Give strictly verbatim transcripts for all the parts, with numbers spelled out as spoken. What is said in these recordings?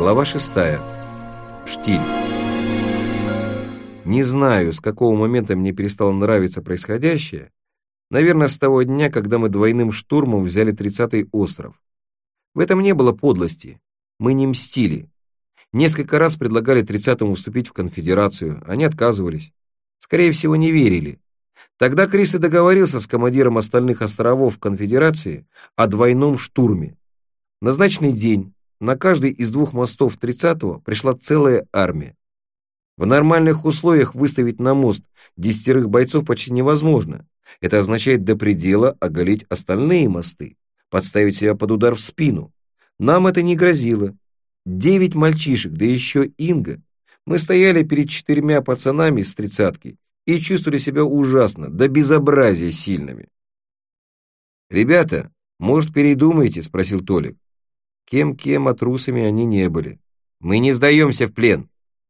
Глава шестая. Штиль. Не знаю, с какого момента мне перестало нравиться происходящее. Наверное, с того дня, когда мы двойным штурмом взяли тридцатый остров. В этом не было подлости. Мы не мстили. Несколько раз предлагали тридцатому вступить в конфедерацию. Они отказывались. Скорее всего, не верили. Тогда Крис и договорился с командиром остальных островов конфедерации о двойном штурме. В назначенный день на каждый из двух мостов тридцатого пришла целая армия. В нормальных условиях выставить на мост десятерых бойцов почти невозможно. Это означает до предела оголить остальные мосты, подставить себя под удар в спину. Нам это не грозило. Девять мальчишек, да еще Инга. Мы стояли перед четырьмя пацанами с тридцатки и чувствовали себя ужасно, до безобразия сильными. «Ребята, может, передумаете?» – спросил Толик. Кем-кем, а трусами они не были. «Мы не сдаемся в плен».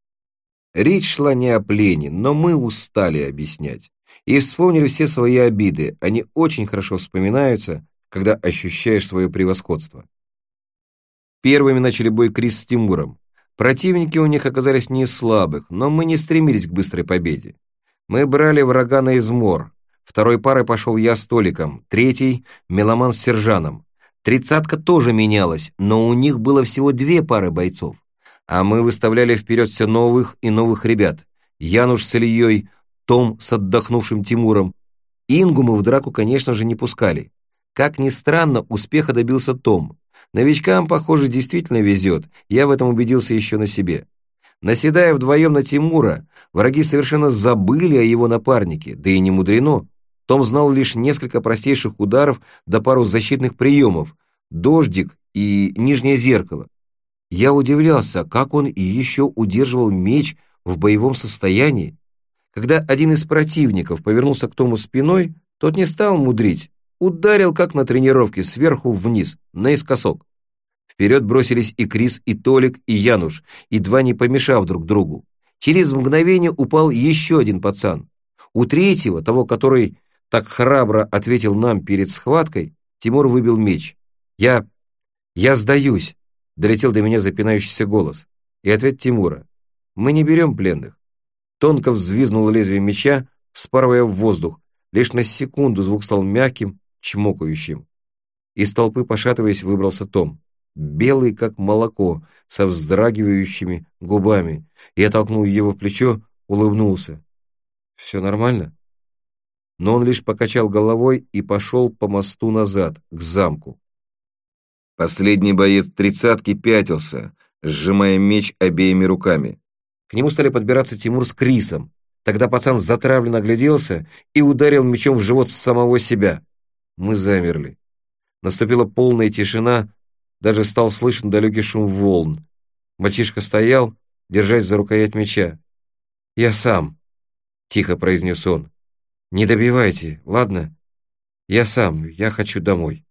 Речь шла не о плене, но мы устали объяснять. И вспомнили все свои обиды. Они очень хорошо вспоминаются, когда ощущаешь свое превосходство. Первыми начали бой Крис с Тимуром. Противники у них оказались не из слабых, но мы не стремились к быстрой победе. Мы брали врага на измор. Второй парой пошел я с Толиком, третий — Меломан с Сержаном. Тридцатка тоже менялась, но у них было всего две пары бойцов. А мы выставляли вперед все новых и новых ребят. Януш с Ильей, Том с отдохнувшим Тимуром. Ингу мы в драку, конечно же, не пускали. Как ни странно, успеха добился Том. Новичкам, похоже, действительно везет. Я в этом убедился еще на себе. Наседая вдвоем на Тимура, враги совершенно забыли о его напарнике, да и не мудрено. Том знал лишь несколько простейших ударов да пару защитных приемов, дождик и нижнее зеркало. Я удивлялся, как он и еще удерживал меч в боевом состоянии. Когда один из противников повернулся к Тому спиной, тот не стал мудрить, ударил, как на тренировке, сверху вниз, наискосок. Вперед бросились и Крис, и Толик, и Януш, едва не помешав друг другу. Через мгновение упал еще один пацан. У третьего, того, который так храбро ответил нам перед схваткой, Тимур выбил меч. «Я... я сдаюсь», — долетел до меня запинающийся голос. И ответ Тимура. «Мы не берем пленных». Тонко взвизнуло лезвие меча, вспарывая в воздух. Лишь на секунду звук стал мягким, чмокающим. Из толпы, пошатываясь, выбрался Том. Белый, как молоко, со вздрагивающими губами. Я толкнул его в плечо, улыбнулся. «Все нормально?» Но он лишь покачал головой и пошел по мосту назад, к замку. Последний боец тридцатки пятился, сжимая меч обеими руками. К нему стали подбираться Тимур с Крисом. Тогда пацан затравленно огляделся и ударил мечом в живот самого себя. Мы замерли. Наступила полная тишина, даже стал слышен далекий шум волн. Мальчишка стоял, держась за рукоять меча. «Я сам», — тихо произнес он. «Не добивайте, ладно? Я сам, я хочу домой».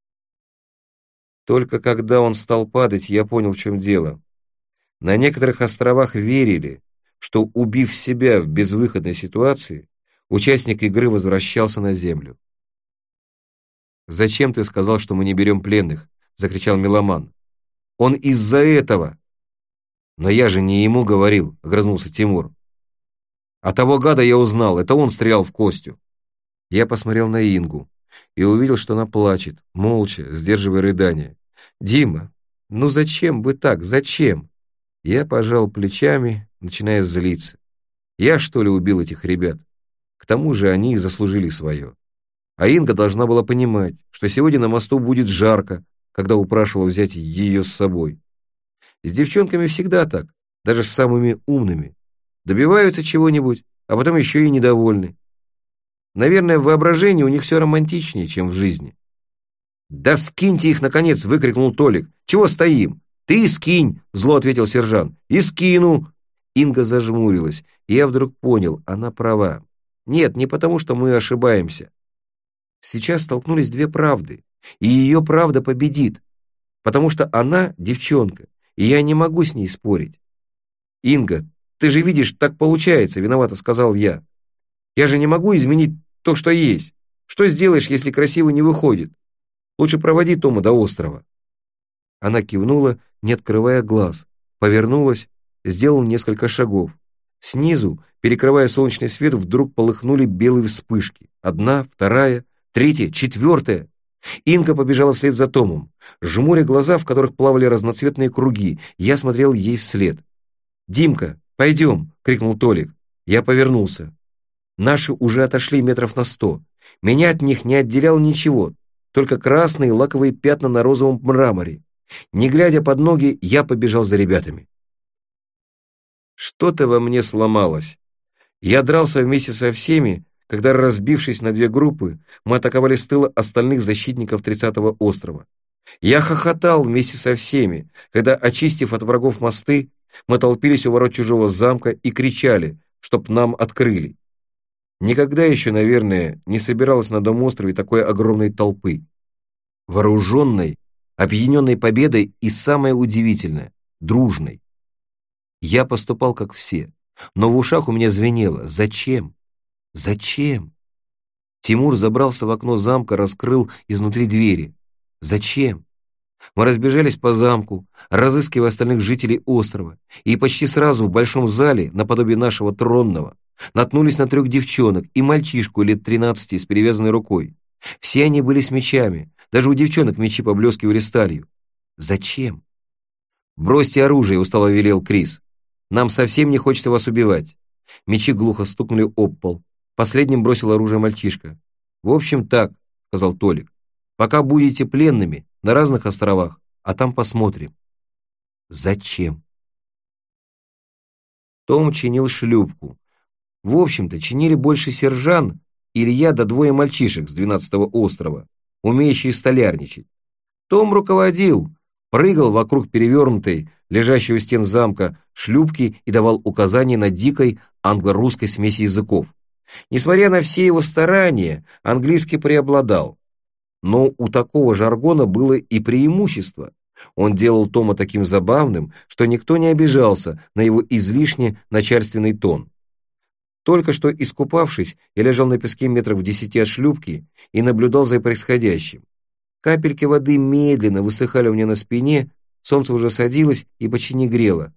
Только когда он стал падать, я понял, в чем дело. На некоторых островах верили, что, убив себя в безвыходной ситуации, участник игры возвращался на землю. «Зачем ты сказал, что мы не берем пленных?» — закричал Меломан. «Он из-за этого!» «Но я же не ему говорил», — огрызнулся Тимур. «А того гада я узнал, это он стрелял в Костю». Я посмотрел на Ингу и увидел, что она плачет, молча, сдерживая рыдания. «Дима, ну зачем вы так, зачем?» Я пожал плечами, начиная злиться. Я, что ли, убил этих ребят? К тому же они и заслужили свое. А Инга должна была понимать, что сегодня на мосту будет жарко, когда упрашивала взять ее с собой. С девчонками всегда так, даже с самыми умными. Добиваются чего-нибудь, а потом еще и недовольны. Наверное, в воображении у них все романтичнее, чем в жизни. «Да скиньте их, наконец!» — выкрикнул Толик. «Чего стоим?» «Ты скинь!» — зло ответил сержант. «И скину!» Инга зажмурилась, и я вдруг понял, она права. Нет, не потому, что мы ошибаемся. Сейчас столкнулись две правды, и ее правда победит, потому что она девчонка, и я не могу с ней спорить. «Инга, ты же видишь, так получается», — виновато сказал я. «Я же не могу изменить то, что есть. Что сделаешь, если красиво не выходит? Лучше проводи Тома до острова». Она кивнула, не открывая глаз, повернулась, сделала несколько шагов. Снизу, перекрывая солнечный свет, вдруг полыхнули белые вспышки. Одна, вторая, третья, четвертая. Инга побежала вслед за Томом. Жмуря глаза, в которых плавали разноцветные круги, я смотрел ей вслед. «Димка, пойдем!» — крикнул Толик. Я повернулся. Наши уже отошли метров на сто. Меня от них не отделяло ничего, только красные лаковые пятна на розовом мраморе. Не глядя под ноги, я побежал за ребятами. Что-то во мне сломалось. Я дрался вместе со всеми, когда, разбившись на две группы, мы атаковали с тыла остальных защитников тридцатого острова. Я хохотал вместе со всеми, когда, очистив от врагов мосты, мы толпились у ворот чужого замка и кричали, чтоб нам открыли. Никогда еще, наверное, не собиралось на том острове такой огромной толпы. Вооруженной, опьяненной победой и, самое удивительное, дружной. Я поступал, как все, но в ушах у меня звенело: «Зачем? Зачем?» Тимур забрался в окно замка, раскрыл изнутри двери. «Зачем?» Мы разбежались по замку, разыскивая остальных жителей острова, и почти сразу в большом зале, наподобие нашего тронного, наткнулись на трех девчонок и мальчишку лет тринадцати с перевязанной рукой. Все они были с мечами, даже у девчонок мечи поблескивали сталью. «Зачем?» «Бросьте оружие», — устало велел Крис. «Нам совсем не хочется вас убивать». Мечи глухо стукнули об пол. Последним бросил оружие мальчишка. «В общем, так», — сказал Толик. «Пока будете пленными на разных островах, а там посмотрим». «Зачем?» Том чинил шлюпку. В общем-то, чинили больше сержант, Илья да двое мальчишек с двенадцатого острова, умеющие столярничать. Том руководил, прыгал вокруг перевернутой, лежащей у стен замка, шлюпки и давал указания на дикой англо-русской смеси языков. Несмотря на все его старания, английский преобладал. Но у такого жаргона было и преимущество. Он делал Тома таким забавным, что никто не обижался на его излишне начальственный тон. Только что искупавшись, я лежал на песке метров в десяти от шлюпки и наблюдал за происходящим. Капельки воды медленно высыхали у меня на спине, солнце уже садилось и почти не грело.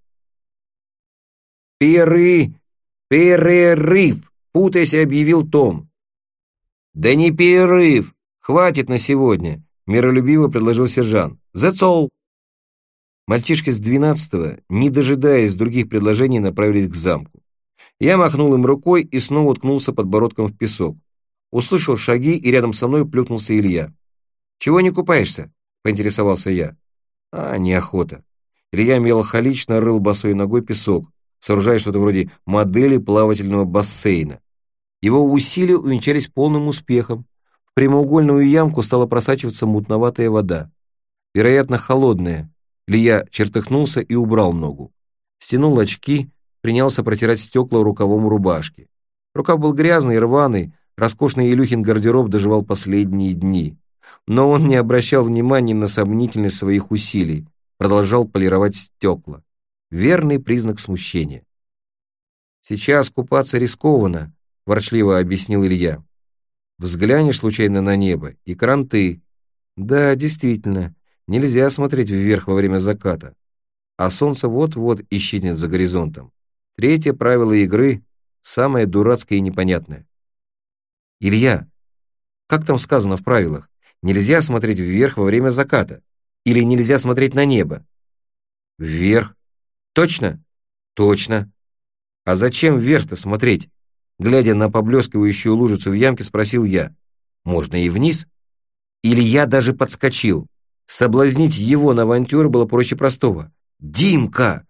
«Перы! Перерыв!» — путаясь, объявил Том. «Да не перерыв! Хватит на сегодня!» — миролюбиво предложил сержант. «That's all!» Мальчишки с двенадцатого, не дожидаясь других предложений, направились к замку. Я махнул им рукой и снова уткнулся подбородком в песок. Услышал шаги, и рядом со мной плюхнулся Илья. «Чего не купаешься?» — поинтересовался я. «А, неохота». Илья меланхолично рыл босой ногой песок, сооружая что-то вроде модели плавательного бассейна. Его усилия увенчались полным успехом. В прямоугольную ямку стала просачиваться мутноватая вода. Вероятно, холодная. Илья чертыхнулся и убрал ногу. Стянул очки, принялся протирать стекла рукавом рубашки. Рукав был грязный и рваный, роскошный Илюхин гардероб доживал последние дни. Но он не обращал внимания на сомнительность своих усилий, продолжал полировать стекла. Верный признак смущения. «Сейчас купаться рискованно», — ворчливо объяснил Илья. «Взглянешь случайно на небо, и кранты. Да, действительно, нельзя смотреть вверх во время заката. А солнце вот-вот исчезнет за горизонтом. Третье правило игры, самое дурацкое и непонятное». «Илья, как там сказано в правилах? Нельзя смотреть вверх во время заката? Или нельзя смотреть на небо?» «Вверх. Точно?» «Точно. А зачем вверх-то смотреть?» Глядя на поблескивающую лужицу в ямке, спросил я. «Можно и вниз?» Илья даже подскочил. Соблазнить его на авантюру было проще простого. «Димка!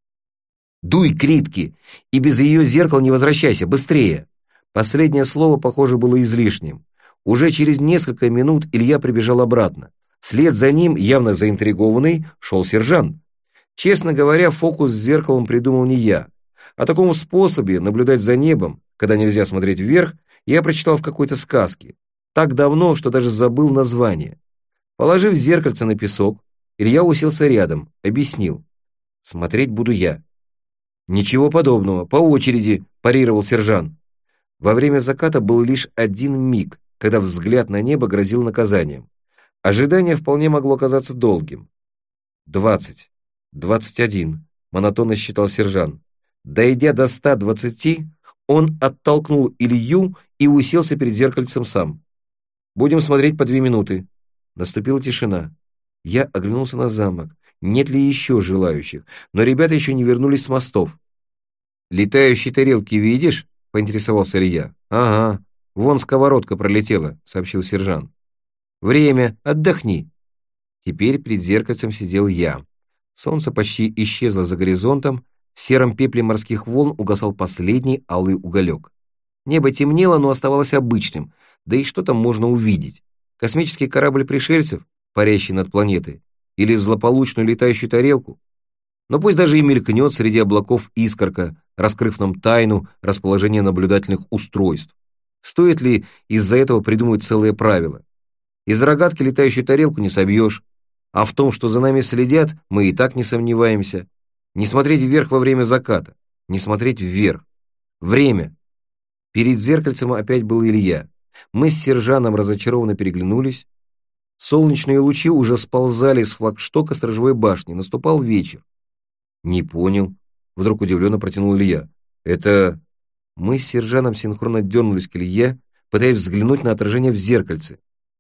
Дуй к Ритке, и без ее зеркала не возвращайся, быстрее!» Последнее слово, похоже, было излишним. Уже через несколько минут Илья прибежал обратно. Вслед за ним, явно заинтригованный, шел сержант. Честно говоря, фокус с зеркалом придумал не я. О таком способе наблюдать за небом, когда нельзя смотреть вверх, я прочитал в какой-то сказке. Так давно, что даже забыл название. Положив зеркальце на песок, Илья уселся рядом, объяснил. «Смотреть буду я». «Ничего подобного, по очереди», – парировал сержант. Во время заката был лишь один миг, когда взгляд на небо грозил наказанием. Ожидание вполне могло оказаться долгим. двадцать, двадцать один, монотонно считал сержант. Дойдя до ста двадцати, он оттолкнул Илью и уселся перед зеркальцем сам. «Будем смотреть по две минуты». Наступила тишина. Я оглянулся на замок. Нет ли еще желающих? Но ребята еще не вернулись с мостов. «Летающие тарелки видишь?» — поинтересовался Илья. «Ага, вон сковородка пролетела», — сообщил сержант. «Время, отдохни». Теперь перед зеркальцем сидел я. Солнце почти исчезло за горизонтом, в сером пепле морских волн угасал последний алый уголек. Небо темнело, но оставалось обычным, да и что там можно увидеть? Космический корабль пришельцев, парящий над планетой, или злополучную летающую тарелку? Но пусть даже и мелькнет среди облаков искорка, раскрыв нам тайну расположения наблюдательных устройств. Стоит ли из-за этого придумать целые правила? Из рогатки летающую тарелку не собьешь, а в том, что за нами следят, мы и так не сомневаемся. Не смотреть вверх во время заката, не смотреть вверх. Время. Перед зеркальцем опять был Илья. Мы с сержантом разочарованно переглянулись. Солнечные лучи уже сползали с флагштока сторожевой башни, наступал вечер. «Не понял», — вдруг удивленно протянул Илья. «Это...» Мы с сержантом синхронно дернулись к Илье, пытаясь взглянуть на отражение в зеркальце.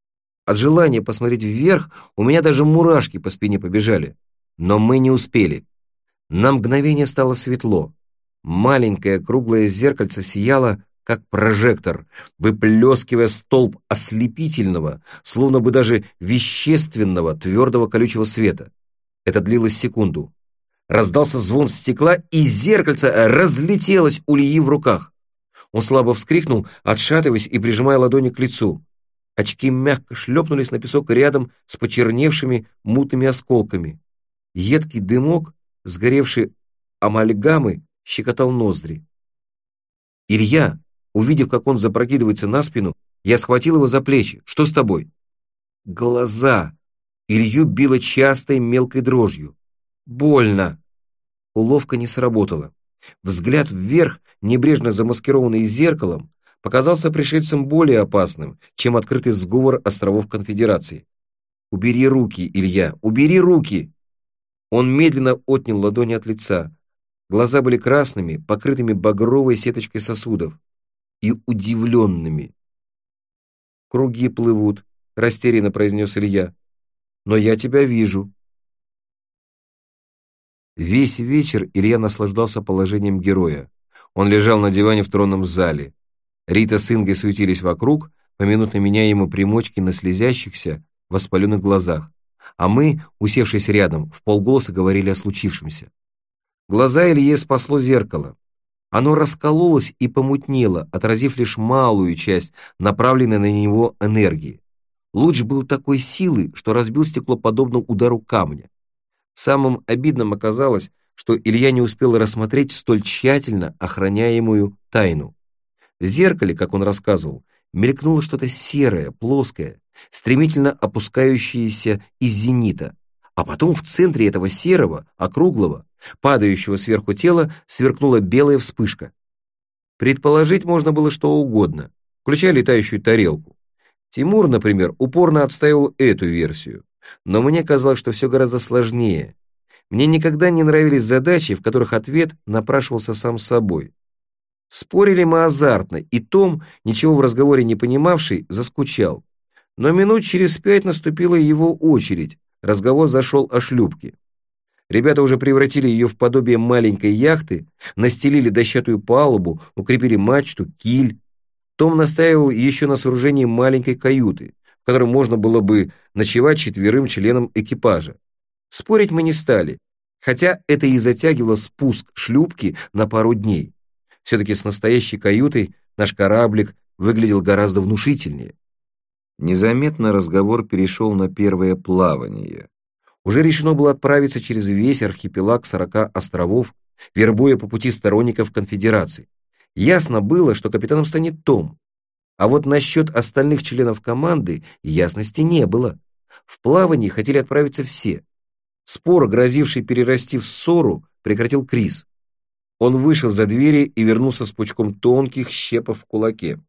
От желания посмотреть вверх у меня даже мурашки по спине побежали. Но мы не успели. На мгновение стало светло. Маленькое круглое зеркальце сияло, как прожектор, выплескивая столб ослепительного, словно бы даже вещественного, твердого колючего света. Это длилось секунду. Раздался звон стекла, и зеркальце разлетелось у Ильи в руках. Он слабо вскрикнул, отшатываясь и прижимая ладони к лицу. Очки мягко шлепнулись на песок рядом с почерневшими мутными осколками. Едкий дымок, сгоревший амальгамы, щекотал ноздри. «Илья!» Увидев, как он запрокидывается на спину, я схватил его за плечи. «Что с тобой?» «Глаза!» Илью било частой мелкой дрожью. «Больно!» Уловка не сработала. Взгляд вверх, небрежно замаскированный зеркалом, показался пришельцам более опасным, чем открытый сговор островов Конфедерации. «Убери руки, Илья! Убери руки!» Он медленно отнял ладони от лица. Глаза были красными, покрытыми багровой сеточкой сосудов. И удивленными. «Круги плывут», — растерянно произнес Илья. «Но я тебя вижу». Весь вечер Илья наслаждался положением героя. Он лежал на диване в тронном зале. Рита с Ингой суетились вокруг, поминутно меняя ему примочки на слезящихся, воспаленных глазах. А мы, усевшись рядом, вполголоса говорили о случившемся. Глаза Илье спасло зеркало. Оно раскололось и помутнело, отразив лишь малую часть направленной на него энергии. Луч был такой силы, что разбил стекло подобно удару камня. Самым обидным оказалось, что Илья не успел рассмотреть столь тщательно охраняемую тайну. В зеркале, как он рассказывал, мелькнуло что-то серое, плоское, стремительно опускающееся из зенита. А потом в центре этого серого, округлого, падающего сверху тела сверкнула белая вспышка. Предположить можно было что угодно, включая летающую тарелку. Тимур, например, упорно отстаивал эту версию, но мне казалось, что все гораздо сложнее. Мне никогда не нравились задачи, в которых ответ напрашивался сам собой. Спорили мы азартно, и Том, ничего в разговоре не понимавший, заскучал. Но минут через пять наступила его очередь. Разговор зашел о шлюпке. Ребята уже превратили ее в подобие маленькой яхты, настелили дощатую палубу, укрепили мачту, киль. Том настаивал еще на сооружении маленькой каюты, в которой можно было бы ночевать четверым членам экипажа. Спорить мы не стали, хотя это и затягивало спуск шлюпки на пару дней. Все-таки с настоящей каютой наш кораблик выглядел гораздо внушительнее. Незаметно разговор перешел на первое плавание. Уже решено было отправиться через весь архипелаг сорока островов, вербуя по пути сторонников конфедерации. Ясно было, что капитаном станет Том. А вот насчет остальных членов команды ясности не было. В плавании хотели отправиться все. Спор, грозивший перерасти в ссору, прекратил Крис. Он вышел за двери и вернулся с пучком тонких щепов в кулаке.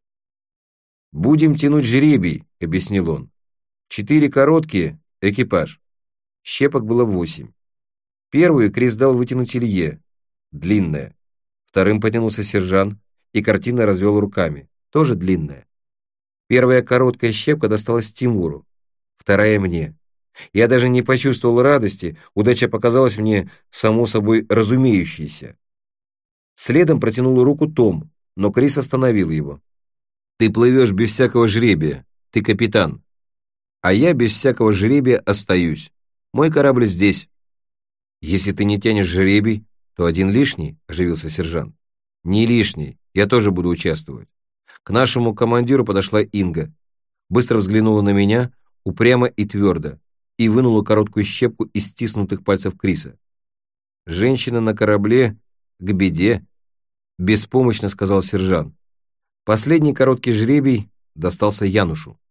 «Будем тянуть жребий», — объяснил он. «Четыре короткие — экипаж. Щепок было восемь. Первую Крис дал вытянуть Илье. Длинная. Вторым потянулся сержант и картинно развел руками. Тоже длинная. Первая короткая щепка досталась Тимуру. Вторая мне. Я даже не почувствовал радости, удача показалась мне само собой разумеющейся. Следом протянул руку Том, но Крис остановил его. «Ты плывешь без всякого жребия, ты капитан. А я без всякого жребия остаюсь. Мой корабль здесь». «Если ты не тянешь жребий, то один лишний», – оживился сержант. «Не лишний, я тоже буду участвовать». К нашему командиру подошла Инга. Быстро взглянула на меня, упрямо и твердо, и вынула короткую щепку из стиснутых пальцев Криса. «Женщина на корабле к беде», – беспомощно сказал сержант. Последний короткий жребий достался Янушу.